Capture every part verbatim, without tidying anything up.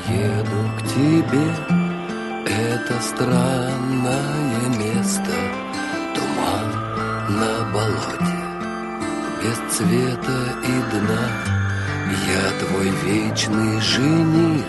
еду к тебе, это странное место, туман на болоте, без цвета и дна. Я твой вечный жених,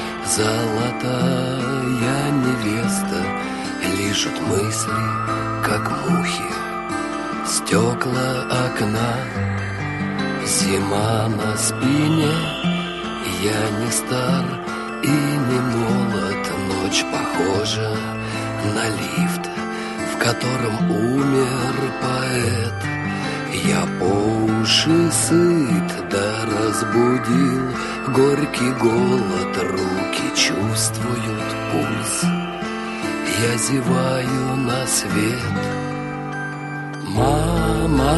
золотая невеста, лижут мысли, как мухи, стекла окна. Зима на спине, я не стар и не молод, ночь похожа на лифт, в котором умер поэт. Я по уши сыт, да разбудил горький голод, руки чувствуют пульс, я зеваю на свет. Мама,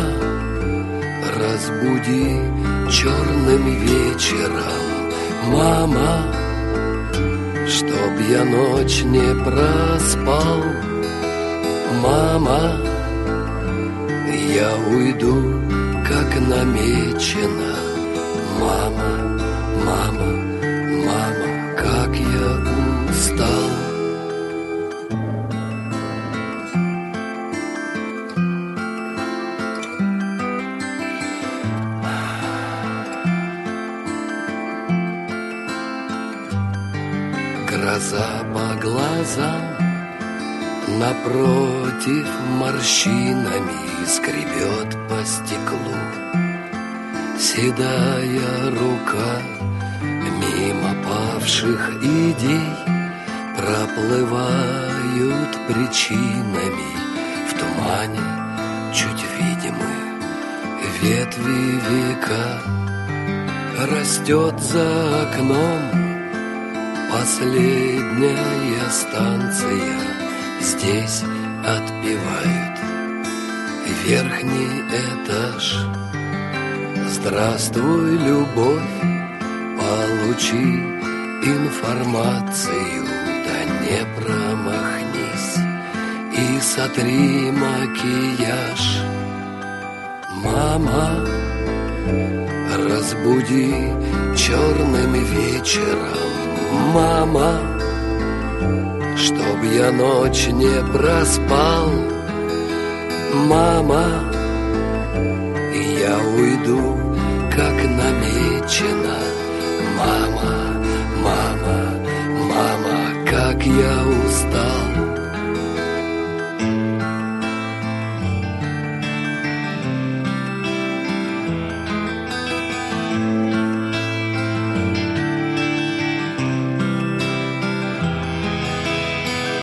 разбуди черным вечером, мама, чтоб я ночь не проспал. Мама, я уйду, как намечено. Мама, мама, мама, как я устал. Гроза по глазам, напротив морщинами скребет по стеклу. Седая рука мимо павших идей проплывают причинами в тумане чуть видимые ветви века. Растет за окном последняя станция, здесь отпевают верхний этаж. Здравствуй, любовь, получи информацию, да не промахнись и сотри макияж. Мама, разбуди черным вечером, мама, чтоб я ночь не проспал. Мама, я уйду, как намечено. Мама, мама, мама, как я устал.